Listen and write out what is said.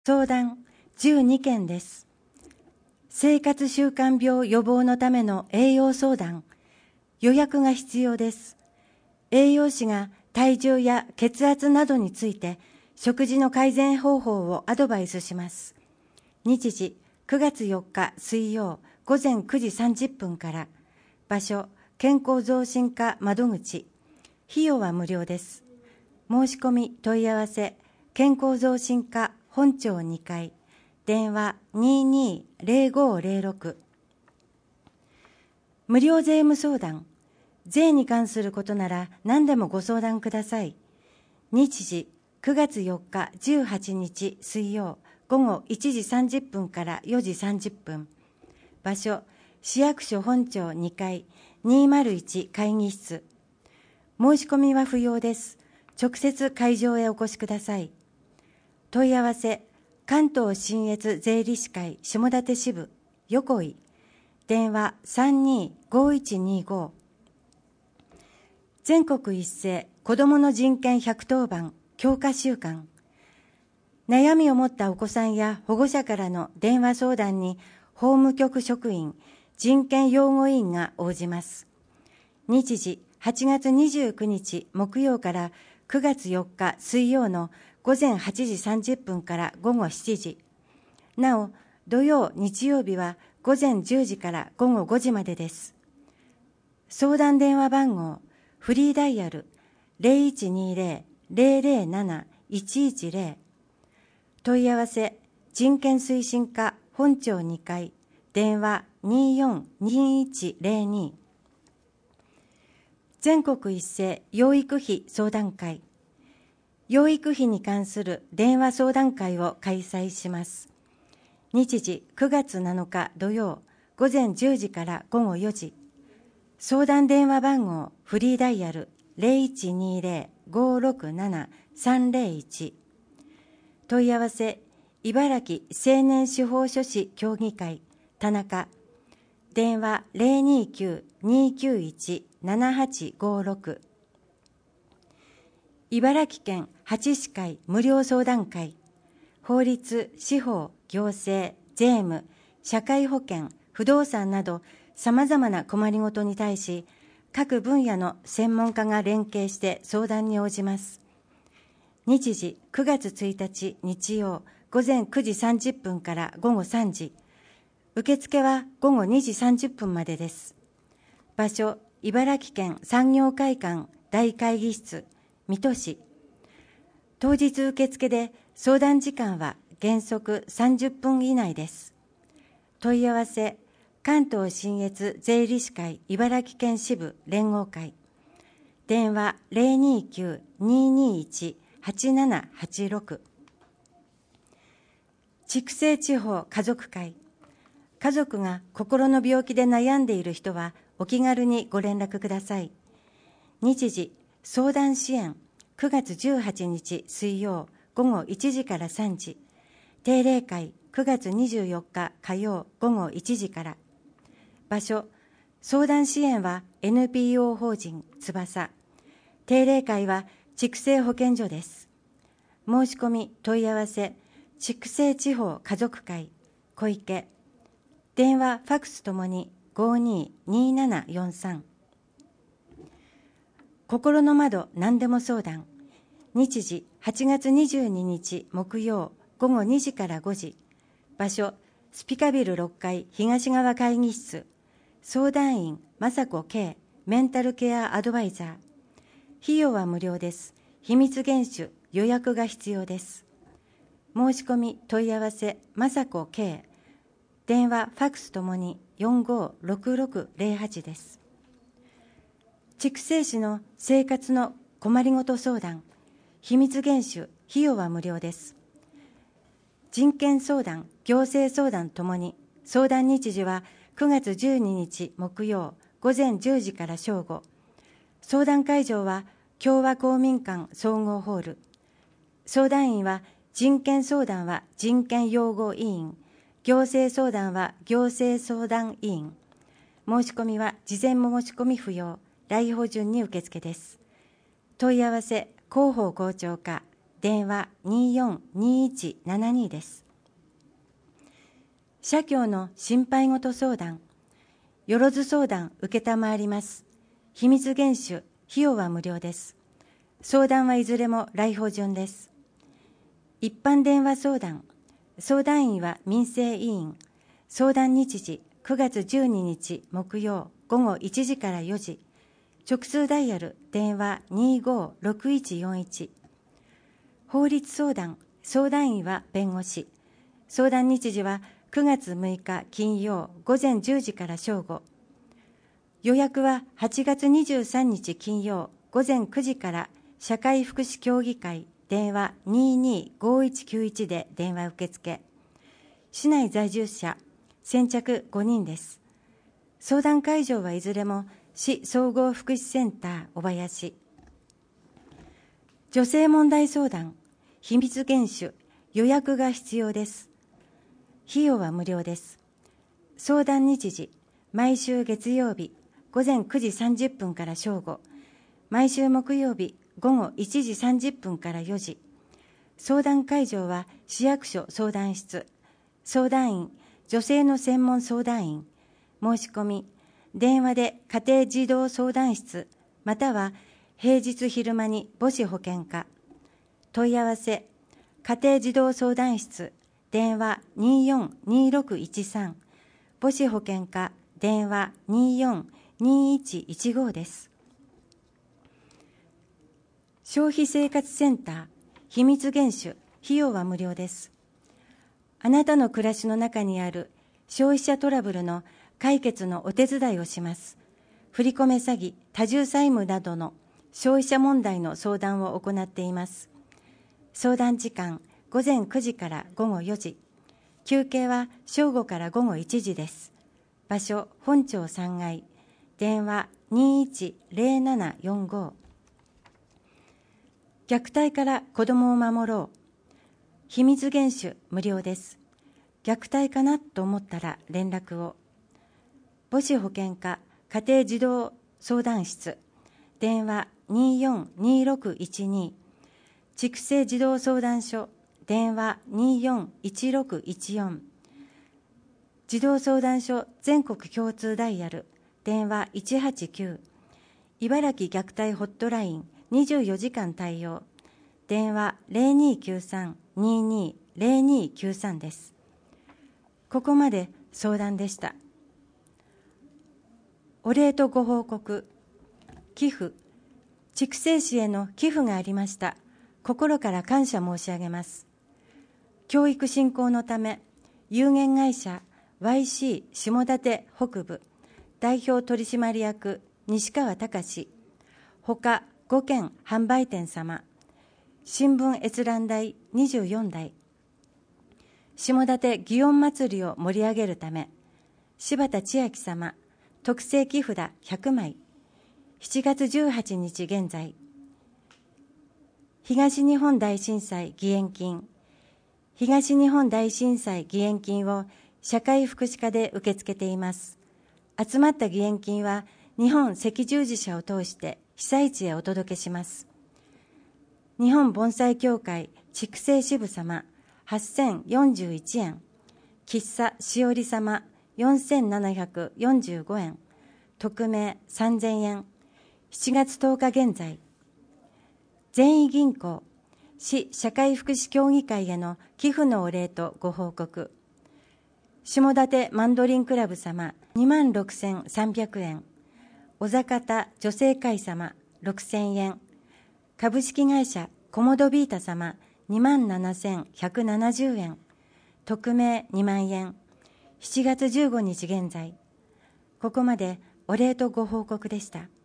相談12件です。生活習慣病予防のための栄養相談。予約が必要です。栄養士が体重や血圧などについて食事の改善方法をアドバイスします。日時9月4日水曜午前9時30分から。場所健康増進課窓口。費用は無料です。申し込み問い合わせ健康増進課本庁2階。電話220506。無料税務相談。税に関することなら何でもご相談ください。日時9月4日18日水曜午後1時30分から4時30分。場所市役所本庁2階201会議室。申し込みは不要です。直接会場へお越しください。問い合わせ関東信越税理士会下館支部横井。電話325125。全国一斉子どもの人権110番強化週間。悩みを持ったお子さんや保護者からの電話相談に法務局職員、人権擁護員が応じます。日時8月29日木曜から9月4日水曜の午前8時30分から午後7時。なお、土曜、日曜日は午前10時から午後5時までです。相談電話番号、フリーダイヤル 0120-007-110。問い合わせ、人権推進課本庁2階、電話242102。全国一斉養育費相談会。養育費に関する電話相談会を開催します。日時9月7日土曜午前10時から午後4時。相談電話番号フリーダイヤル 0120-567-301。問い合わせ茨城青年司法書士協議会田中。電話 029-291-7856。茨城県8市会無料相談会。法律、司法、行政、税務、社会保険、不動産など様々な困りごとに対し、各分野の専門家が連携して相談に応じます。日時9月1日日曜午前9時30分から午後3時。受付は午後2時30分までです。場所、茨城県産業会館大会議室、水戸市。当日受付で相談時間は原則30分以内です。問い合わせ、関東信越税理士会茨城県支部連合会。電話029-221-8786。筑西地方家族会。家族が心の病気で悩んでいる人はお気軽にご連絡ください。日時、相談支援9月18日水曜午後1時から3時。定例会9月24日火曜午後1時から。場所、相談支援は NPO 法人翼。定例会は筑西保健所です。申し込み問い合わせ、筑西地方家族会小池。電話、ファックスともに522743。心の窓何でも相談。日時8月22日木曜午後2時から5時。場所、スピカビル6階東側会議室。相談員、雅子圭、メンタルケアアドバイザー。費用は無料です。秘密厳守、予約が必要です。申し込み、問い合わせ、雅子圭。電話、ファックスともに456608です。筑西市の生活の困りごと相談。秘密厳守、費用は無料です。人権相談、行政相談ともに、相談日時は9月12日木曜午前10時から正午。相談会場は共和公民館総合ホール。相談員は人権相談は人権擁護委員、行政相談は行政相談委員。申し込みは事前申し込み不要、来訪順に受付です。問い合わせ広報広聴課電話242172です。社協の心配事相談、よろず相談承ります。秘密厳守、費用は無料です。相談はいずれも来訪順です。一般電話相談、相談員は民生委員、相談日時9月12日木曜午後1時から4時、直通ダイヤル電話256141。法律相談、相談員は弁護士、相談日時は9月6日金曜午前10時から正午。予約は8月23日金曜午前9時から社会福祉協議会電話225191で電話受付。市内在住者先着5人です。相談会場はいずれも市総合福祉センター小林。女性問題相談、秘密厳守、予約が必要です。費用は無料です。相談日時、毎週月曜日午前9時30分から正午、毎週木曜日午後1時30分から4時。相談会場は市役所相談室。相談員、女性の専門相談員。申し込み、電話で家庭児童相談室、または平日昼間に母子保健課。問い合わせ、家庭児童相談室、電話242613、母子保健課、電話242115です。消費生活センター、秘密厳守、費用は無料です。あなたの暮らしの中にある消費者トラブルの解決のお手伝いをします。振り込め詐欺、多重債務などの消費者問題の相談を行っています。相談時間、午前9時から午後4時。休憩は正午から午後1時です。場所、本町3階。電話210745。虐待から子どもを守ろう。秘密厳守無料です。虐待かなと思ったら連絡を。母子保健課家庭児童相談室。電話242612。畜生児童相談所。電話241614。児童相談所全国共通ダイヤル。電話189。茨城虐待ホットライン24時間対応。電話0293-220293です。ここまで相談でした。お礼とご報告。寄付、畜生死への寄付がありました。心から感謝申し上げます。教育振興のため、有限会社 YC 下館北部代表取締役西川隆、ほか5軒販売店様、新聞閲覧台24台、下館祇園祭りを盛り上げるため、柴田千秋様、特製木札100枚、7月18日現在、東日本大震災義援金、東日本大震災義援金を社会福祉課で受け付けています。集まった義援金は日本赤十字社を通して被災地へお届けします。日本盆栽協会畜生支部様8041円、喫茶しおり様4745円、匿名3000円、7月10日現在、善意銀行市社会福祉協議会への寄付のお礼とご報告。下館マンドリンクラブ様26,300円、小坂田女性会様6000円、株式会社コモドビータ様27,170円、匿名2万円、7月15日現在。ここまでお礼とご報告でした。